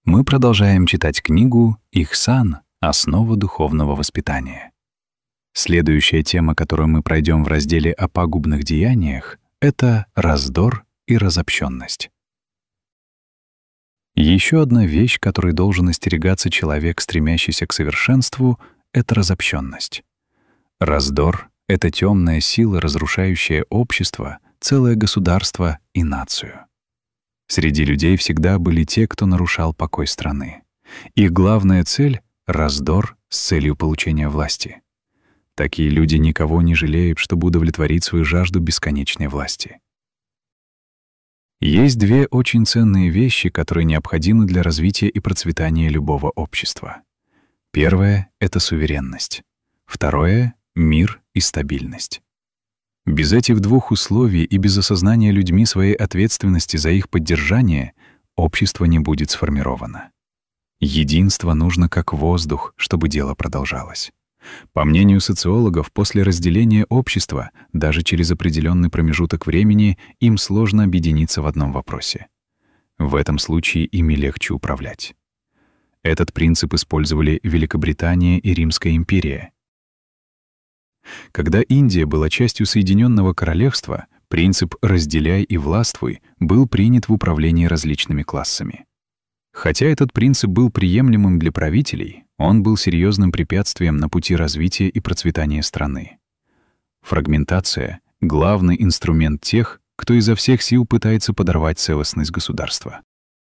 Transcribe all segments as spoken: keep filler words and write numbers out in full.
Мы продолжаем читать книгу «Ихсан. Основа духовного воспитания». Следующая тема, которую мы пройдем в разделе о пагубных деяниях, это раздор и разобщенность. Еще одна вещь, которой должен остерегаться человек, стремящийся к совершенству, это разобщенность. Раздор — это темная сила, разрушающая общество, целое государство и нацию. Среди людей всегда были те, кто нарушал покой страны. Их главная цель — раздор с целью получения власти. Такие люди никого не жалеют, чтобы удовлетворить свою жажду бесконечной власти. Есть две очень ценные вещи, которые необходимы для развития и процветания любого общества. Первое — это суверенность. Второе — мир и стабильность. Без этих двух условий и без осознания людьми своей ответственности за их поддержание общество не будет сформировано. Единство нужно как воздух, чтобы дело продолжалось. По мнению социологов, после разделения общества, даже через определенный промежуток времени, им сложно объединиться в одном вопросе. В этом случае ими легче управлять. Этот принцип использовали Великобритания и Римская империя. Когда Индия была частью Соединенного Королевства, принцип «разделяй и властвуй» был принят в управлении различными классами. Хотя этот принцип был приемлемым для правителей, он был серьезным препятствием на пути развития и процветания страны. Фрагментация — главный инструмент тех, кто изо всех сил пытается подорвать целостность государства.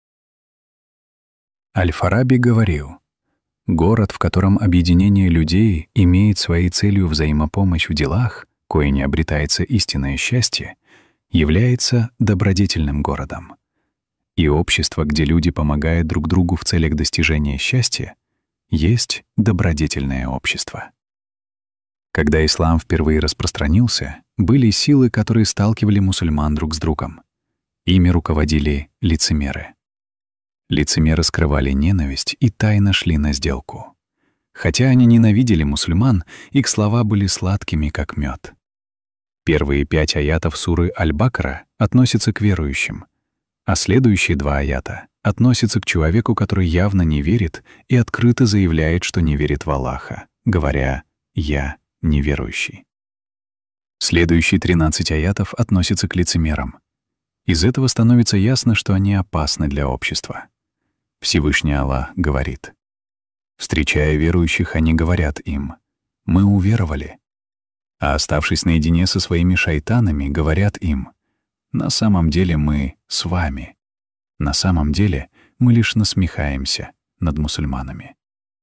Аль-Фараби говорил: «Город, в котором объединение людей имеет своей целью взаимопомощь в делах, кое не обретается истинное счастье, является добродетельным городом. И общество, где люди помогают друг другу в целях достижения счастья, есть добродетельное общество». Когда ислам впервые распространился, были силы, которые сталкивали мусульман друг с другом. Ими руководили лицемеры. Лицемеры скрывали ненависть и тайно шли на сделку. Хотя они ненавидели мусульман, их слова были сладкими, как мед. Первые пять аятов суры Аль-Бакара относятся к верующим, а следующие два аята относятся к человеку, который явно не верит и открыто заявляет, что не верит в Аллаха, говоря «Я неверующий». Следующие тринадцать аятов относятся к лицемерам. Из этого становится ясно, что они опасны для общества. Всевышний Аллах говорит: «Встречая верующих, они говорят им: мы уверовали». А оставшись наедине со своими шайтанами, говорят им: на самом деле мы с вами. На самом деле мы лишь насмехаемся над мусульманами.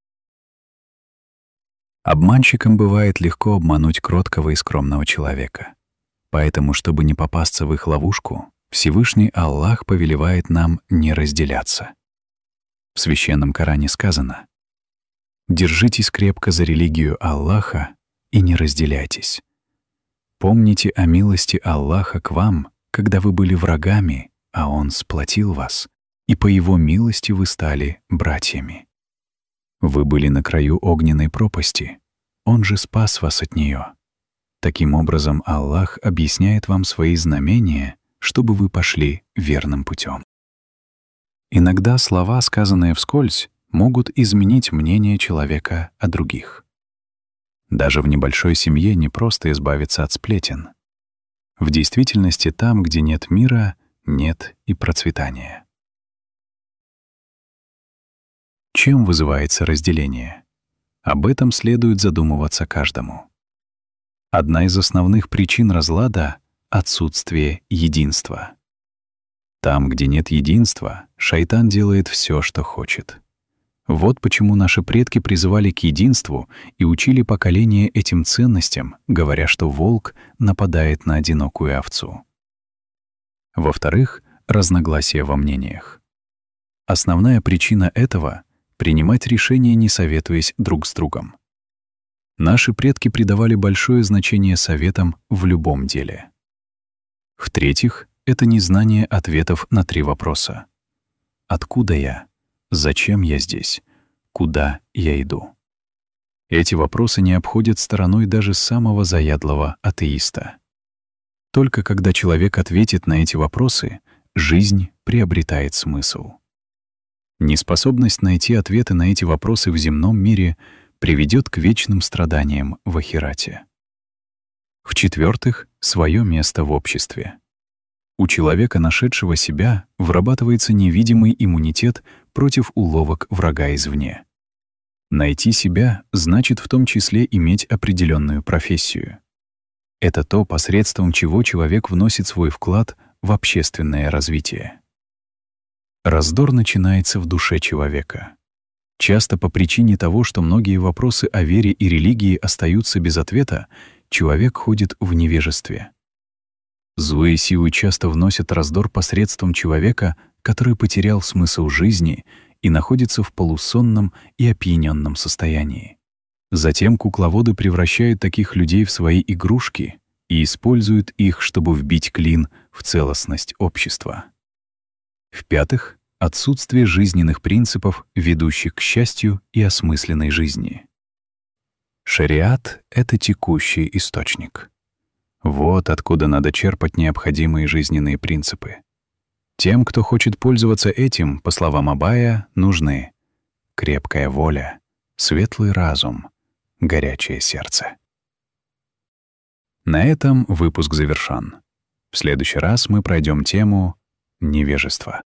Обманщикам бывает легко обмануть кроткого и скромного человека. Поэтому, чтобы не попасться в их ловушку, Всевышний Аллах повелевает нам не разделяться. В Священном Коране сказано: «Держитесь крепко за религию Аллаха и не разделяйтесь. Помните о милости Аллаха к вам, когда вы были врагами, а Он сплотил вас, и по Его милости вы стали братьями. Вы были на краю огненной пропасти, Он же спас вас от нее. Таким образом, Аллах объясняет вам свои знамения, чтобы вы пошли верным путем». Иногда слова, сказанные вскользь, могут изменить мнение человека о других. Даже в небольшой семье не просто избавиться от сплетен. В действительности, там, где нет мира, нет и процветания. Чем вызывается разделение? Об этом следует задумываться каждому. Одна из основных причин разлада — отсутствие единства. Там, где нет единства, шайтан делает все, что хочет. Вот почему наши предки призывали к единству и учили поколение этим ценностям, говоря, что волк нападает на одинокую овцу. Во-вторых, разногласия во мнениях. Основная причина этого — принимать решения, не советуясь друг с другом. Наши предки придавали большое значение советам в любом деле. В-третьих, это незнание ответов на три вопроса. Откуда я? Зачем я здесь? Куда я иду? Эти вопросы не обходят стороной даже самого заядлого атеиста. Только когда человек ответит на эти вопросы, жизнь приобретает смысл. Неспособность найти ответы на эти вопросы в земном мире приведет к вечным страданиям в ахирате. В-четвертых, свое место в обществе. У человека, нашедшего себя, вырабатывается невидимый иммунитет против уловок врага извне. Найти себя значит в том числе иметь определенную профессию. Это то, посредством чего человек вносит свой вклад в общественное развитие. Раздор начинается в душе человека. Часто по причине того, что многие вопросы о вере и религии остаются без ответа, человек ходит в невежестве. Злые силы часто вносят раздор посредством человека, который потерял смысл жизни и находится в полусонном и опьяненном состоянии. Затем кукловоды превращают таких людей в свои игрушки и используют их, чтобы вбить клин в целостность общества. В-пятых, отсутствие жизненных принципов, ведущих к счастью и осмысленной жизни. Шариат — это текущий источник. Вот откуда надо черпать необходимые жизненные принципы. Тем, кто хочет пользоваться этим, по словам Абая, нужны крепкая воля, светлый разум, горячее сердце. На этом выпуск завершен. В следующий раз мы пройдем тему невежества.